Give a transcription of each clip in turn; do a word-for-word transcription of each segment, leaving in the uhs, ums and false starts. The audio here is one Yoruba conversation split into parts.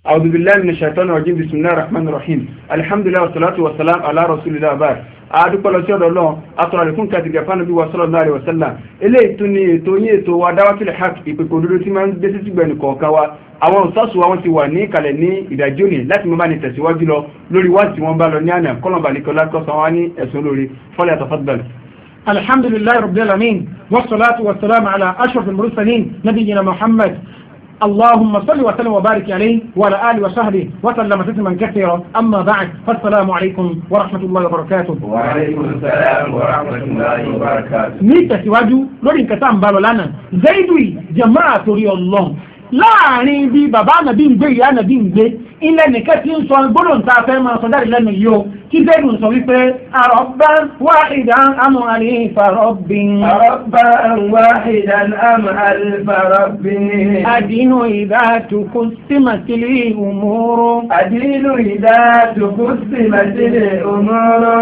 أعوذ بالله من الشيطان الرجيم بسم الله الرحمن الرحيم الحمد لله والصلاة والسلام على رسول الله بعد adúpẹ́ lọ sí ọ̀dọ̀ Ọlọ́run atọ́rọ̀ àlékún kàti gẹ̀fà Ànábì wa sallallahu alaihi wasallam eléyìí tún ní ètò yín ètò wa Da'watul Haqq ìpèpè òdodo tí máa ń gbé sí gbẹ̀nù kọ̀ọ̀kan wa àwọn òṣàṣù wa wọ́n ti wà ní ìkàlẹ̀ ní ìdájọ́ òní láti mọ́ bá ní tẹ̀síwájú lọ lórí wá tí wọ́n bá lọ ní àná kọ́lọ̀bà ní kọlá kọ́sàn wá ní ẹ̀sùn lórí fọ́lẹ̀ àtọ́fọ́dbẹ̀l. alhamdulillahi rabbil alamin wassalatu wassalamu ala ashrafil mursalin nabiyyina Muhammad اللهم صل وسلم وبارك عليه وعلى آله وصحبه وسلم تسليما كثيرا أما بعد فالسلام عليكم ورحمة الله وبركاته. وعليكم السلام ورحمة الله وبركاته. نيتا سواجو لورين كتام بالولانا زيدوي جماعة ري الله láàrin bí bàbá nàbí ń gbé ìyá nàbí ń gbé ilẹ̀ nìkan tí ń sọ gbọ́dọ̀ ta fẹ́ máa sọ dáre lẹ́nu yìí o kí zaidu sọ wípé arabban wahidan am alifa rabbin arabban wahidan am alifa rabbin adinu idha tuqsimatil umuru adinu idha tuqsimatil umuru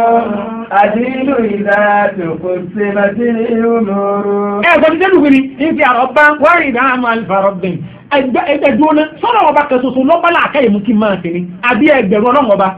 adinu idha tuqsimatil umuru. ẹ gbọ́dọ̀ jẹ́ lùgbìrì ní ti arabban wahidan am alifa rabbin ẹgbẹ́ ẹgbẹ́ dúnà sọ́rọ̀ ọba kẹsọsọ lọ́pàá láàkáyè mú kí máa tẹ̀lé àbí ẹgbẹ̀rún ọlọ́run ọba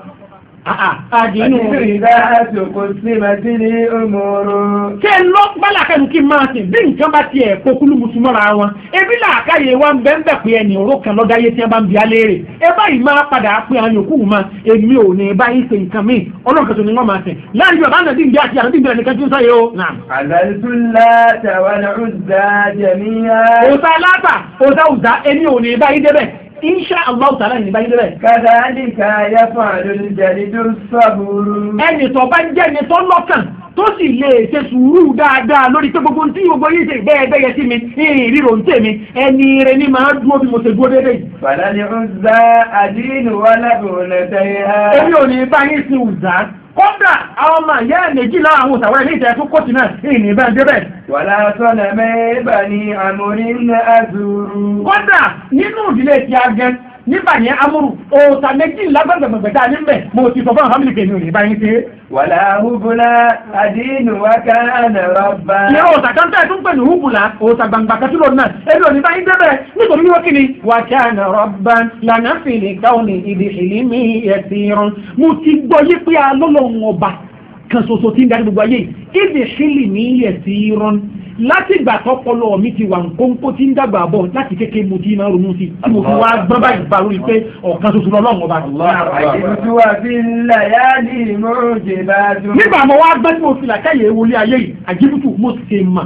àdínú ìdá àtòkò sí màtíní òmòrò kí ẹ lọ́pàá láàkáyè mú kí máa tẹ̀ bí nǹkan bá ti ẹ̀ kókúlù mùsùlùmọ́ra wọn ebi láàkáyè wa ń bẹ́ẹ̀ pé ẹni òró kan lọ́dáyé tí wọ́n bá ń bi aléèrè ẹ báyìí máa padà pé àwọn yòókù ma èmi ò ní báyìí ṣe nǹkan míì ọlọ́run kẹsọ ni wọ́n máa tẹ̀ láàrin bí ọba náà bí ń bí àti àwọn bí ń bẹ̀rẹ̀ nìkan tí ń sáyé o. àzàlùtúlá tàwọn ọ̀dà jẹ̀míyà. òòtà aláta òòtà òòtà èmi ò ní báyìí débẹ̀ insha Allah ta'ala ní báyìí débẹ̀. kadhalika yaf'alul jalidus saburu. ẹni tó bá jẹ́ ni tó lọ́kàn tó sì lè ṣe sùúrù dáadáa lórí pé gbogbo tí gbogbo yìí ṣe gbẹ́ẹ̀gbẹ́yẹ sí mi ìrìn ríro ń tèmi ẹni rẹ ní máa dúró bí mo ṣe dúró dédé. fàlàní ọ̀zá àdínú wà lábòrò tẹ̀yà. èmi ò ní bá yín sí ọ̀zá kódà àwọn ọmọ ìyá ẹ̀ méjì láwọn àwọn òṣàwọ̀ ilé ìtẹ́ fún kóòtù náà ìrìn ìbá débẹ̀. wàlá sọ́nà mẹ́bà ní àmúrí ní azuru. kódà nínú ìdílé ti agẹn nígbà yẹn amúrù òòtà méjì lágbàgbàgbàgbà níbẹ̀ mo ti sọ fún àwọn fámìlì kèmí òní báyìí ṣe. wàlá húbùlá àdínú wa kana rabba. ní òòtà kan tẹ́ tún pẹ̀lú húbùlá òòtà gbangba kẹtùlọ náà ebi òní báyìí débẹ̀ nítorí wọ́n kìíní wa kana rabban lànà fìlì káwọn ìdí ìlímì yasiran mo ti gbọ́ yí pé alólùwọ̀n ọba kan ṣoṣo tí ń darí gbogbo ayé ìdí ìlímì yasiran láti ìgbà tọ́pọ̀lọ́ mi ti wà nkónkó tí ń dàgbà bọ̀ láti kékeré mo ti máa ronú sí tí mo fi wá gbọ́n báyìí bá lórí pé ọ̀kan ṣoṣo lọ́lọ́run ọba. àyèmùtúwà fi láyálì mọ́jẹ̀ bá dùn. nígbà mo wá gbẹ́ tí mo fi làkàyè wọlé ayé yìí àjíbùtù mo ṣe mà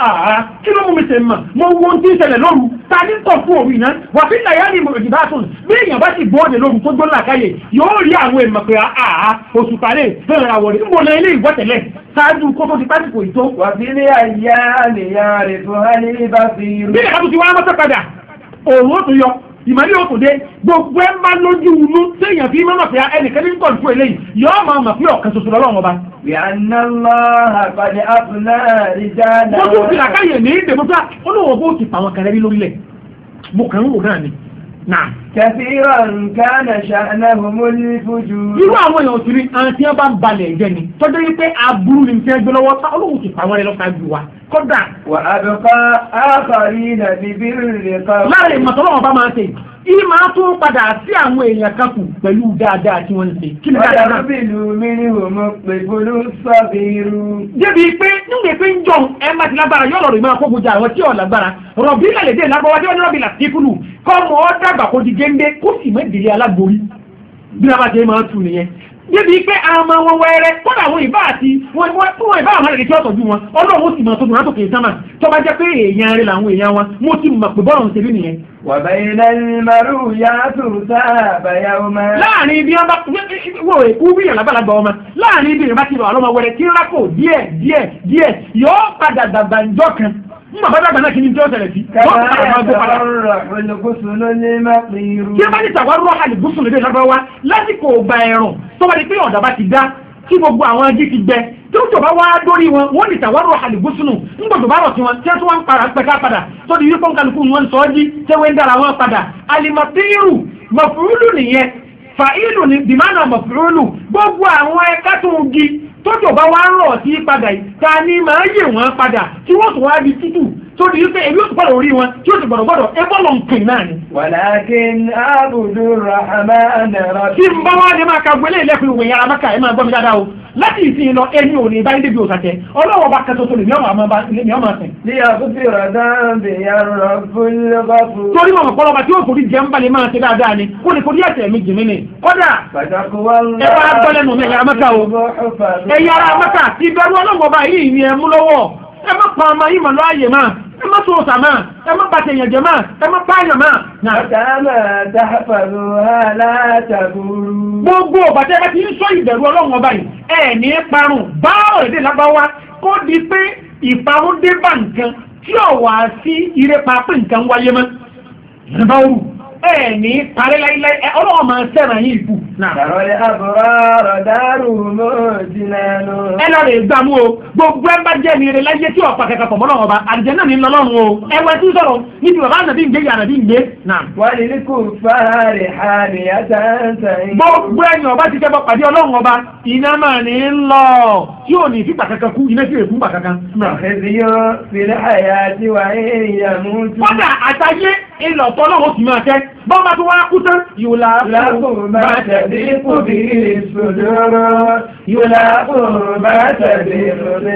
kí ló mú mi ṣe mà mo wo ohun tí ń ṣẹlẹ̀ lóru ta ní tọ̀ fún òru iná wà fi láyálì mọ́jẹ̀ bá dùn bí èèyàn bá ti bọ́ọ̀dẹ̀ lóru tó gbọ́ làkàyè yóò rí àwọn èèmọ̀ pé oṣù kàlẹ́ bẹ́ẹ̀ ra wọ̀rẹ́ níbo lẹ́yìn ilé ìgbọ́tẹ̀lẹ̀ ṣáájú kó tó ti pásìkò ìtó. wà fi ní àyà àlèyàn rẹ̀ fún hálí bá fi rú. bí ẹ̀ka tó ti wá mọ́tọ́ padà òun ó tún yọ ìmọ̀lẹ́ ó tún dé gbogbo ẹ̀ máa lójú inú téèyàn fi máa fi ẹnìkan ní nǹkan fún eléyìí yóò máa mọ̀ pé ọ̀kan ṣoṣo lọ́wọ́ ọba. ìyànà lọ́ha pàdé àfúnà ìjáde. wọ́n tún fi làkàyè ní ìdèmọ́tà olówó bó ti pa àwọn kan rẹ́rí lórílẹ̀ mo kàn ń wò náà ni. Náà. Kathiran kana sha'nahumul fujur. Irú àwọn èèyàn òsìrí àwọn tí wọ́n bá ń balẹ̀ jẹ́ ni. Tọ́jú wípé aburú ni tí wọ́n gbé lọ́wọ́ tá olóhùn ti pàwọn ẹlọ́ ṣáájú wa. Kódà. Wa abqa akharina bi birri qawli. Láàrin ìmọ̀tọ́lọ́wọ́ bá máa ń ṣe. Ìní máa tún padà sí àwọn èèyàn kan kù pẹ̀lú dáadáa tí wọ́n ń ṣe. Kí ni dáadáa náà? Ọ̀dàbìlú mi ni wò mo pè bolú sọ́bìrú. Débi pé nígbà pé ń jọ ẹ máa ti lágbára yọ̀ lọ́rọ̀ ìmọ̀ àkókòjà àwọn tí ò lágbára. Rọ̀bì lálẹ́ dé lágbára tí wọ́n ní rọ̀bì làtíkùlù. Kọ́mọ ọ́ dàgbà kó di géńdé kó sì mẹ́dìrí alágbórí. Bí a bá jẹ́ máa tù nìyẹn. Débi pé àwọn ọmọ wọn wẹ́rẹ́ kọ́dà àwọn ìbá àti wọn fún ìbá àwọn àrẹ̀lẹ̀ tí ó tọ́jú wọn ọlọ́run ó sì máa tọ́jú wọn látòkè sánmà tó bá jẹ́ pé èèyàn rẹ̀ làwọn èèyàn wọn mo ti mọ̀ pé bọ́ọ̀rùn ṣe rí nìyẹn. Wa bayna al-mar'iyati sáàbà yawma. Láàrin ibi wọn bá wọ èkú bí ìyàn lábàlagbà ọmọ láàrin ibi ìyàn bá ti rọ àlọ́mọ wẹrẹ tí ń rákò díẹ̀ díẹ̀ díẹ̀ yóò padà dàgbà ńjọ́ kan. Nígbà bá dàgbà náà kí ni tí ó ṣẹlẹ̀ sí? Kí ẹ bá ní tàwárọ̀ àlùbùsùn lédè lábáwá lásìkò ọgbà ẹ̀rùn tó bá di pé ọ̀dà bá ti dá tí gbogbo àwọn ají ti gbẹ tí ó jọba wá dórí wọn wọ́n ní tàwárọ̀ àlùbùsùn nígbà tó bá rọ̀ sí wọn tí wọ́n ń para pẹ̀ká padà tó di wípé kálukú wọn sọ ọ́ jí tí wọ́n ń dára wọn padà alimọ̀tírù mọ̀fúrúlù nìyẹn fàílù ní dìmánà mọ̀fúrúlù gbogbo àwọn ẹ̀ka tó ń gi tójò bá wá ń rọ̀ sí padà yìí ta ni máa yè wọ́n padà tí wọ́n tún wá di títù tó di wípé èmi ó ti gbọ́dọ̀ orí wọn tí ó ti gbọ́dọ̀ gbọ́dọ̀ ẹgbọ́n lọ nǹkan náà ni. walakin abudu rahman rabbi. tí n bá wá ní máa ka gbélé ìlẹ́kùn ìwé yàrá mẹ́ka ẹ̀ máa gbọ́ mi dáadáa o láti ìsìn lọ ẹni ò ní báyìí débi òsàtẹ ọlọ́wọ́ bá kẹtọ́ tó lè mìíràn máa sìn. ní àkúfì rọ̀dán bí yàrá fúlọ́gọ́fù. torí mọ̀ pọ́lọ́ba tí ó forí jẹ́ ń balẹ̀ máa ṣe dáadáa ni kó ní forí ẹ̀sẹ̀ mi jìmí ni kódà ẹ wá gbọ́ lẹ́nu mi yàrá mẹ́ka o ẹ yàrá mẹ́ka ìbẹ̀rù ọlọ́wọ́ bá yìí ni ẹ mú lọ́wọ́ ẹ má pa ọmọ yìí mọ̀ lọ́ ààyè máa ẹ má sọ̀rọ̀ sàmà ẹ má bàtẹ̀ èèyàn jẹ máa ẹ má pààyàn máa. Àtàmà tàfàlù alátàbùrù. Gbogbo bàtẹ́ bá ti ń sọ ìbẹ̀rù ọlọ́run ọba yìí ẹ̀ ní parun bá ọ̀rẹ́dẹ̀ lágbáwá kó di pé ìparun dé bá nǹkan tí ò wá sí ire pàápẹ́ nǹkan wáyé mọ́. Ìrìnbá orù ẹ̀ ní parí láíláí ọlọ́run máa sẹ́ràn yìí ìbù. Àrọ̀lẹ́ àbúrò rọ̀dárù mọ́ jìnnàánú. Ẹ lọ rè gbàmú o, gbogbo ẹ bá jẹ́ ní ire láyé tí ọ̀pá kẹkẹ pọ̀ mọ́lọ́run ọba, àdìjẹ́ náà ní lọ́lọ́run o. Ẹwẹ́ tí sọ̀rọ̀ níbi bàbá ànàbí ń gbé yà ànàbí ń gbé. Wọ́n ní kò fàárẹ̀ àmì àtàntàn. Gbogbo ẹ̀yìn ọba ti kẹ́bọ̀ pàdé ọlọ́run ọba, iná máa ní ń lọ tí ò ní fipà kankan kú, iná sí èkú bà kankan. Àfẹ́síyọ́ fìlẹ̀ àyà tí wà èèyàn mú jù. Kọ́dà àtàyé ìlọ̀tọ́ ọlọ́run ti máa tẹ́, bọ́n bá tó wá kú tán, yóò láàkùn bá tẹ̀lé kò bí ìṣòdòrò. Yóò láàkùn bá tẹ̀lé kò bí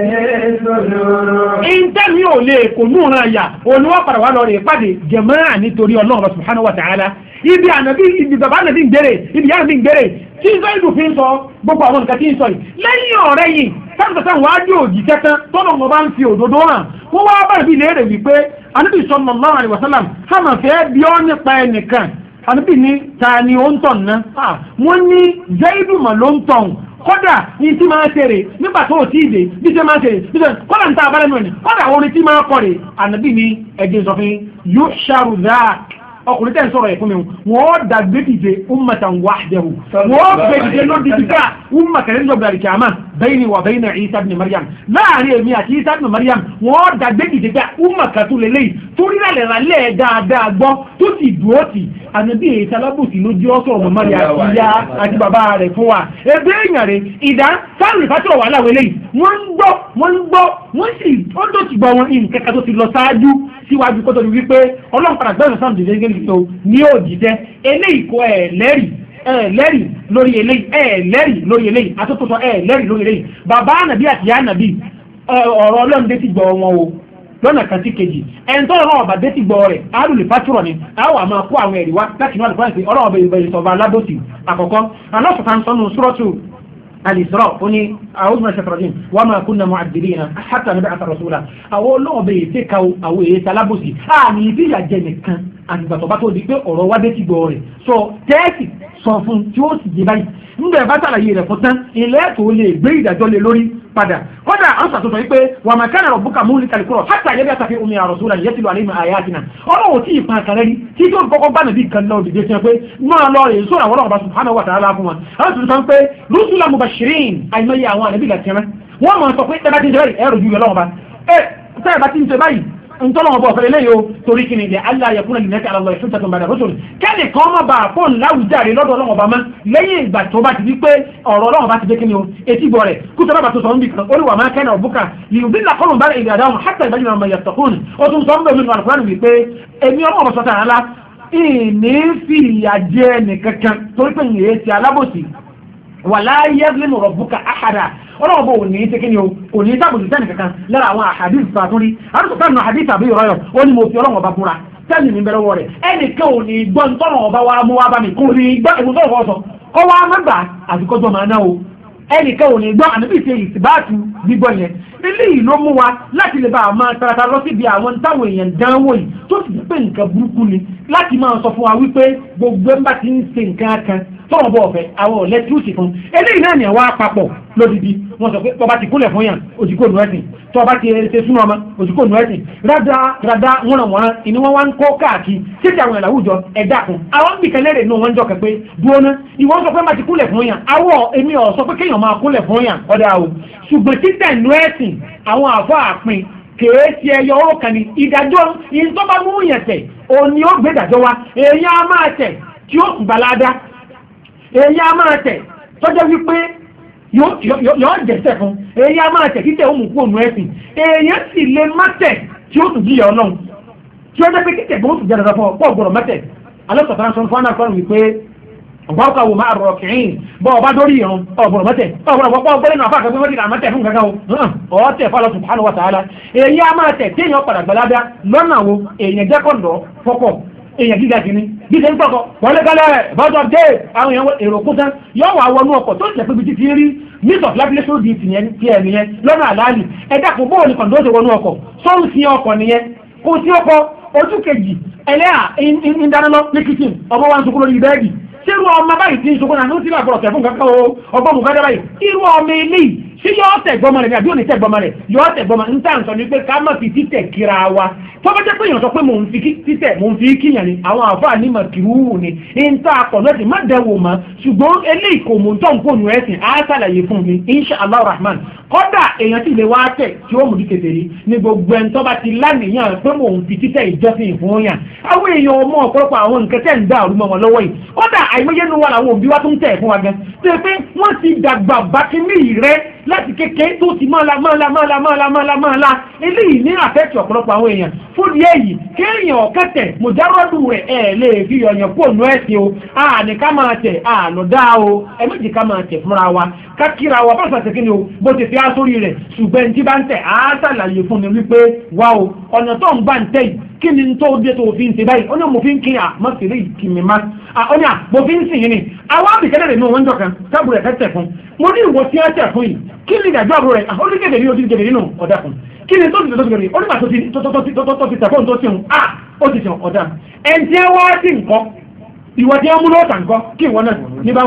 ìṣòdòrò. Ìntẹ́mi ò lè kò ní òun àyà, òun wọ́n padà wá lọ rẹ̀ pàdé jàmáà nítorí ọlọ́run subhanahu wa ta'ala. Ibi ànàbí ibi bàbá ànàbí ń gbére, ibi yára bí ń gbére, tí Zaidu fi ń sọ gbogbo àwọn nǹkan tí ń sọ yìí. Lẹ́yìn ọ̀rẹ́ yìí, sáàtàtà wà á dí òjì kẹta tọ́nà ọmọ bá ń fi òdodo hàn. Wọ́n wá bá ìbí léèrè wípé, Ànábì sallallahu alaihi wasallam, hàmà fẹ́ bí ọ́ nípa ẹnìkan. Ànábì ní ta ni ó ń tọ̀ ná? Wọ́n ní Zaidu mà ló ń tọ̀ kódà ní tí máa ṣeré nígbà tó tí ìdè bí ṣe máa ṣeré bí ṣe kódà ń ta abálẹ́nu ẹni kódà àwọn orin tí máa kọ́ rè Ànábì ní ẹgbẹ́ ìsọfin yóò ṣàrù dáa ọkùnrin tẹ́ ń sọ̀rọ̀ ẹ̀kún mi wọ́n dàgbé dìde ummatan wahdahu wọ́n gbé dìde ló di dídá ummatan ní ọgbà ìkàmà bayni wa bayna Isa ibn Maryam láàrin èmi àti Isa ibn Maryam wọ́n dàgbé dìde dá ummatan tó lélẹ́yìí torí rẹ̀ rálẹ̀ dáadáa gbọ́ tó sì dúró tì Ànábì èyí sálábùsì ló jẹ́ ọ̀sọ̀rọ̀ mọ́ Maryam àti ìyá àti bàbá rẹ̀ fún wa ebe èèyàn rẹ̀ ìdá sáàrì fásitì wà láwọn eléyìí wọ́n ń gbọ́ wọ́n ń gbọ́ wọ́n sì ó tó ti gbọ́ wọn nǹkan tó ti lọ sáájú síwájú kó tó di wípé ọlọ́run padà gbẹ́rùn sáà dìde gẹ́gẹ́ tó ní òjìjẹ́ eléyìí kọ ẹ̀ẹ́lẹ́rì ẹ̀ẹ́lẹ́rì lórí eléyìí ẹ̀ẹ́lẹ́rì lórí eléyìí àtúntò ẹ̀ẹ́lẹ́rì lórí eléyìí bàbá ànàbí àti ìyá ànàbí ọ̀rọ̀ ọlọ́run dé ti gbọ́ wọn o lọ́nà kan sí kejì ẹni tó ọlọ́run ọba dé ti gbọ́ rẹ̀ àádùlẹ̀ pátúrọ̀ ni àwọn àmọ́ kó àwọn ẹ̀rí wá láti inú àlùfáà sí ọlọ́run ọba ìbẹ̀rẹ̀ sọ̀ba aládòsì àkọ́kọ́ alọ́sọ̀tàn sọ́nù súrọ́tù الإسراء هني أعوذ من الشيطان الرجيم وما كنا معذبين حتى نبعث رسولا أقول له بيتك أو يتلبسي àmì ìfìyà jẹ nìkan àgbàtọ̀ bá tó di pé ọ̀rọ̀ wá dé ti gbọ́ rẹ̀ sọ tẹ́ẹ̀sì sọ fún tí ó sì jẹ báyìí nígbà bá sàlàyé rẹ̀ fún tán ilẹ̀ tó lè gbé ìdájọ́ lé lórí padà kódà àwọn sàtúntò yìí pé wà máa kánà rabbuka muhlikal qura hatta yab'atha fi ummiha rasulan yatlu alayhim ayatina ọlọ́wọ́ tí ìpa àkàrẹ́ rí tí tó kọ́kọ́ bá nàbí kan náà dìde sí pé máa lọ rè sóra àwọn ọlọ́wọ́ subhanahu wa ta'ala fún wọn àwọn tuntun sọ pé rusulan mubashirin àìmọye àwọn ànábì láti ẹran wọ́n máa sọ pé tẹ́bá ti ń ṣe báyìí ẹ̀rù ju ọlọ́wọ́ bá ẹ tẹ́bá ti ń ṣe báyìí ntọ́lọ́wọ́ bọ̀ fẹ́lẹ́ lẹ́yìn o torí kí ni ilẹ̀ aláyẹ̀kúnlẹ̀ lè mẹ́ta àlọ́ ìfúnta tó ń bá dàbọ̀ sórí kẹ́lì kan má bàa fóònù láwùjáre lọ́dọ̀ ọlọ́wọ́ bá mọ́ lẹ́yìn ìgbà tó bá ti di pé ọ̀rọ̀ ọlọ́wọ́ bá ti dé kí ni o etí gbọ́ rẹ̀ kú tó bá tó sọ ń bì kan olùwà máa kẹ́nà ọ̀bùkà yìí ńlá kọ́lùn bá ìrìn àdáhùn hátà ìbájú náà máa yàtọ̀ fóònù ó tún sọ ń bẹ̀ nínú àlùkùránì wípé èmi ọmọ ọmọ sọta àlá ìní fi ìyà jẹ nìkankan torí pé ìyẹn ti alábòsí wàlá yẹ́gbẹ́mù rọ̀bùkà àhàdà ọlọ́wọ́ bó ní ṣe kí ni o kò ní sábòsí sẹ́nì kankan lára àwọn àhàdìs fàtúrí àdúgbò sẹ́nì àhàdìs àbí ìrọ̀yọ̀ ó ní mo fi ọlọ́wọ́ bá búra sẹ́nì ní bẹ̀rẹ̀ wọ̀ rẹ̀ ẹnìkan ò ní gbọ́ ntọ́nà ọba wa mú wa bá mi kò ní gbọ́ ẹ̀mú tó wọ́ sọ kọ́ wa má gbà àtikọ́jọ́ máa ná o ẹnìkan ò ní gbọ́ ànábì ṣe ìsìbáàtù gbígbọ́ yẹn eléyìí ló mú wa láti lè bá a máa tarata lọ síbi àwọn táwọn èèyàn dánwò yìí tó sì pé nǹkan burúkú ni láti máa sọ fún wa wípé gbogbo ẹ̀ ń bá ti ń ṣe nǹkan kan tọ́wọ́ bọ̀ ọ̀fẹ́ àwọn ọ̀lẹ́ tí ó sì fún eléyìí náà ní àwọn àpapọ̀ lódìdí wọ́n sọ pé tọba ti kúnlẹ̀ fún yàn òsìkò nù ẹ̀sìn tọba ti ṣe súnmọ́ ọmọ òsìkò nù ẹ̀sìn rádá rádá wọ́n wọ́n ìní wọ́n wá ń kó káàkiri títí àwọn ìlàwùjọ ẹ̀dá kan àwọn bìkan lẹ́rẹ̀ náà wọ́n jọ kẹ́ pé dúróná ìwọ́n sọ pé má ti kúnlẹ̀ fún yàn àwọ̀ èmi ọ̀ sọ pé kéèyàn máa kúnlẹ̀ fún yàn ọ̀dà o ṣùgbọ́n títẹ̀ nù ẹ̀sìn àwọn àfọ àpin kèé ti ẹyọ ọ̀rọ̀ kan ní ìdájọ́ ìyẹn tó bá mú yẹn tẹ̀ òní ó gbé ìdájọ́ wa èèyàn á máa tẹ̀ tí ó gbàládá èyí a máa tẹ̀ tọ́jọ́ wípé yóò jẹ́sẹ̀ fún èyí a máa tẹ̀ títẹ̀ òmù kú ònú ẹ̀sìn èyí sì lè má tẹ̀ tí ó tún jíyà ọlọ́run tí ó jẹ́ pé kíkẹ̀ gbọ́n tún jẹ́ dandan fún ọ pọ̀ gbọ́dọ̀ mẹ́tẹ̀ alẹ́sọ̀tàn sọ fún anáfọ́n wípé ọ̀gbọ́n wo máa rọ̀ kìín bọ́ ọba dórí ìrún ọ̀gbọ̀n mẹ́tẹ̀ ọ̀gbọ̀n pọ̀ gbọ́dọ̀ náà fàkà gbọ́dọ̀ náà mẹ́tẹ̀ fún kankan o ọ̀tẹ̀ fọlọ́ subhanahu wa ta'ala èyí á máa tẹ̀ téèyàn padà gbọ́lábíà lọ́nà wo èèyàn jẹ́ kọ́ńdọ̀ fọ́kọ̀ èèyàn gíga kìíní bí ṣe ń pọ̀kọ̀ wọlé kálẹ̀ bọ́jọ́ dé àwọn èèyàn èrò kú tán yóò wà wọnú ọkọ̀ tó jẹ́ pé bí ti rí miss of labulation di ti ẹ̀ nìyẹn lọ́nà àlàálì ẹ̀dá kò bóòlù kọ̀ǹdó ṣe wọnú ọkọ̀ sọ́run sí ọkọ̀ nìyẹn kò sí ọkọ̀ ojú kejì ẹlẹ́à ìdánilọ́ ní kitchen ọmọ wa ń sunkún lórí bẹ́ẹ̀dì ṣérú ọmọ báyìí tí ń sunkún náà ní sílẹ̀ àbọ̀rọ̀ tẹ̀fún kankan o ọgbọ́n mú kájá báyìí irú ọmọ eléyìí ṣé yọ́ tẹ̀gbọ́mọ rẹ̀ ní àbí òní tẹ̀gbọ́mọ rẹ̀ yọ́ tẹ̀gbọ́mọ ń tà ń sọ ní pé ká má fi títẹ̀ kíra wa tó bá jẹ́ pé èèyàn sọ pé mò ń fi títẹ̀ mò ń fi kíyàn ni àwọn àfáà ní màkìrúhù ni ń tà akọ̀ lọ́sìn má dẹ̀wò mọ́ ṣùgbọ́n eléyìí kò mú tọ́ nǹkan ònú ẹ̀sìn á ṣàlàyé fún mi insha allah rahman kọ́dà èèyàn sì lè wá tẹ̀ tí ó mú di kékeré ní gbogbo ẹni tó bá ti lánìyàn pé mò ń fi títẹ̀ ìjọsìn fún yàn àwọn èèyàn ọmọ ọ̀pọ̀lọpọ̀ àwọn nǹkan tẹ̀ ń dá àrùmọ̀ wọn lọ́wọ́ yìí kọ́dà àìmọye nu wa làwọn òbí wa tó ń tẹ̀ fún wa gan tó pé wọ́n ti dàgbà bákínní rẹ láti kékeré tó ti máa la máa la máa la máa la máa la máa la eléyìí ní àfẹ́tì ọ̀pọ̀lọpọ̀ àwọn èèyàn fún díẹ̀ yìí kéèyàn ọ̀kẹ́tẹ̀ mọ̀járọ́dù rẹ̀ ẹ̀ lè fi ọ̀yàn kó nù ẹ̀sìn o àní ká máa tẹ̀ àlọ́dá o ẹ̀mẹ́jì ká máa tẹ̀ fúnra wa kákìra wa bá sàtẹ̀kí ni o bó ti fi á sórí rẹ̀ ṣùgbọ́n tí bá ń tẹ̀ á sàlàyé fún mi wípé wá o ọ̀nà tó ń bá ń tẹ̀ yìí kí ni tó dé tó fi ń ṣe báyìí ó ní mo fi ń kí à má sì rí ìkìmì má ó ní à mo fi ń sìn yín ni àwọn àbìkẹ́lẹ̀ rẹ̀ ní òun jọ kan tábù rẹ̀ fẹ́ tẹ̀ fún mo ní ìwọ tí á tẹ̀ fún yìí kí ni ìdájọ́ àbúrò rẹ̀ ó ní gẹ̀gẹ̀ ní ojú gẹ̀gẹ̀ nínú ọ̀dà fún kí ni tó ti tó ti gẹ̀gẹ̀ ó ní màá tó ti tẹ̀ fóun tó ti hùn á ó ti sàn ọ̀dà ẹn tí wá sí nǹkan ìwọ tí wọ́n mú lọ́ọ̀tà nǹkan kí ìwọ náà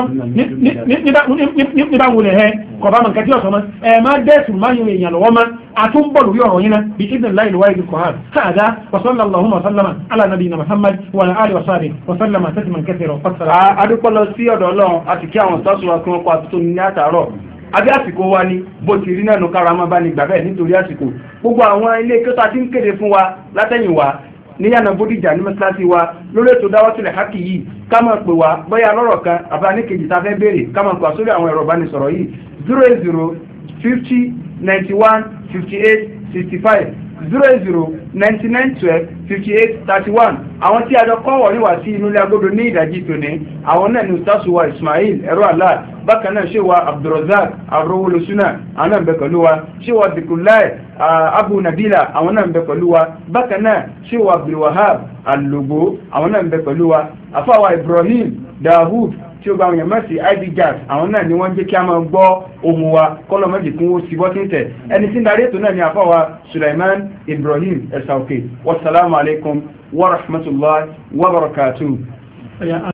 níbà wulẹ̀ ẹ kọ̀bá mọ̀ nǹkan tí ọ̀sán mọ́ ẹ máa dẹ́sùn máa yọ èèyàn lọ́wọ́ mọ́ àtúnbọ̀ lórí ọ̀rọ̀ yín náà bí kí ìdìn láìlú wáyé kò hàn káàdá wasallam allahumma wasallama ala nabiyina muhammad wa ala alihi wa sahbihi wasallama tasliman kathira fassara. adúpọ̀lọ sí ọ̀dọ̀ ọlọ́run àti kí àwọn sọ́ọ̀sì wa kí wọ́n kọ́ àtúntò ní àtàárọ̀ àbí àsìkò wa ni bó ti rí náà ló kára mọ́ bá ní gbà bẹ́ẹ̀ nítorí àsìkò gbogbo àwọn ilé kíkọ́ tí ń kéde fún wa látẹ̀yìn wa níyànà bódìjà ní mẹ́sàlásí wa lórí ètò dáwọ́sílẹ̀ hákì yìí ká máa pè wá bóyá lọ́rọ̀ kan àbá ní kejì tá a fẹ́ béèrè ká máa pè wá sórí àwọn ẹ̀rọ ìbánisọ̀rọ̀ yìí zero eight zero fifty ninety one fifty eight sixty five zero eight zero ninety nine twelve fifty eight thirty one àwọn tí a jọ kọ́ wọ̀ níwá sí inú ilé agbódo ní ìdájí tòní àwọn náà ní ustasuwa Ismail ẹ̀rọ àlá bákan náà ṣé wa Abdulrazak arówólosúnà àwọn náà ń bẹ pẹ̀lú wa ṣé wa Dhikrullah Abu Nabila àwọn náà ń bẹ pẹ̀lú wa bákan náà ṣé wa Abdulwahab Alogbo àwọn náà ń bẹ pẹ̀lú wa afáwa Ibrahim Dahud tí ó bá wọn yàn mẹ́sì id gas àwọn náà ni wọ́n jẹ́ kí a máa gbọ́ ohun wa kọ́lọ̀ méjì kún ó sì bọ́ tí ń tẹ̀ ẹni tí ń darí ètò náà ni àfọwà Sulaiman Ibrahim ẹ̀sàòkè wasalaamu alaykum wa rahmatullahi wa barakatuh.